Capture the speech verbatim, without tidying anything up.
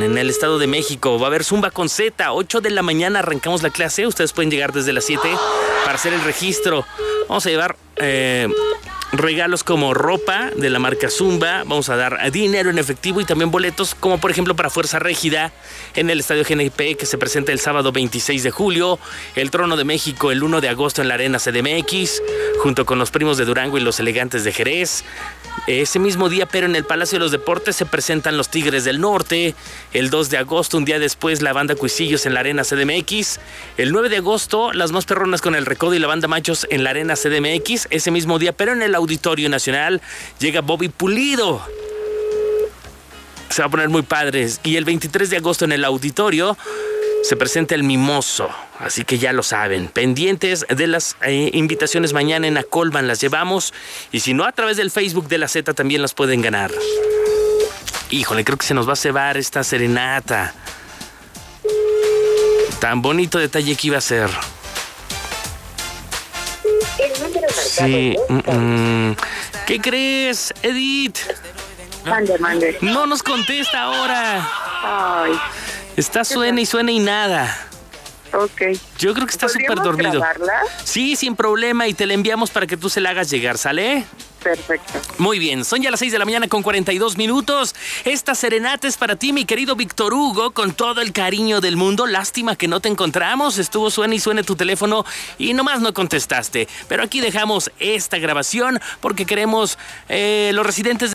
en el Estado de México. Va a haber Zumba con Z, ocho de la mañana arrancamos la clase. Ustedes pueden llegar desde las siete para hacer el registro. Vamos a llevar eh, regalos como ropa de la marca Zumba. Vamos a dar dinero en efectivo y también boletos, como por ejemplo para Fuerza Régida en el Estadio G N P, que se presenta el sábado veintiséis de julio. El Trono de México el uno de agosto en la Arena C D M X, junto con los Primos de Durango y los Elegantes de Jerez. Ese mismo día, pero en el Palacio de los Deportes, se presentan los Tigres del Norte. El dos de agosto, un día después, la banda Cuisillos en la Arena C D M X. El nueve de agosto, las Más Perronas con el Recodo y la banda Machos en la Arena C D M X. Ese mismo día, pero en el Auditorio Nacional, llega Bobby Pulido. Se va a poner muy padres. Y el veintitrés de agosto en el Auditorio se presenta el Mimoso, así que ya lo saben. Pendientes de las eh, invitaciones mañana en Acolban las llevamos. Y si no, a través del Facebook de la Z también las pueden ganar. Híjole, creo que se nos va a cebar esta serenata. Tan bonito detalle que iba a ser. Sí. Mm-mm. ¿Qué crees, Edith? Mande, mande. No nos contesta ahora. Ay. Está suena y suena y nada. Ok. Yo creo que está súper dormido. ¿Grabarla? Sí, sin problema, y te la enviamos para que tú se la hagas llegar, ¿sale? Perfecto. Muy bien, son ya las seis de la mañana con cuarenta y dos minutos. Esta serenata es para ti, mi querido Víctor Hugo, con todo el cariño del mundo. Lástima que no te encontramos, estuvo suena y suena tu teléfono y nomás no contestaste. Pero aquí dejamos esta grabación porque queremos eh, los residentes de